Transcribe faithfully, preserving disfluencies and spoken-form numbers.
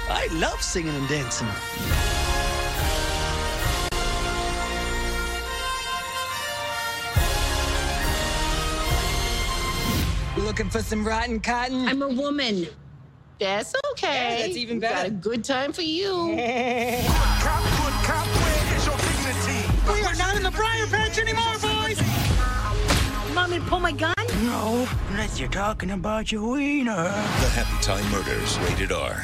I love singing and dancing. Looking for some rotten cotton? I'm a woman. That's okay. Yeah, that's even We better. got a good time for you. Good cop, good cop, where is your dignity? We are not in the briar patch anymore, boys! Want me to pull my gun? No, unless you're talking about your wiener. The Happy Time Murders, rated R.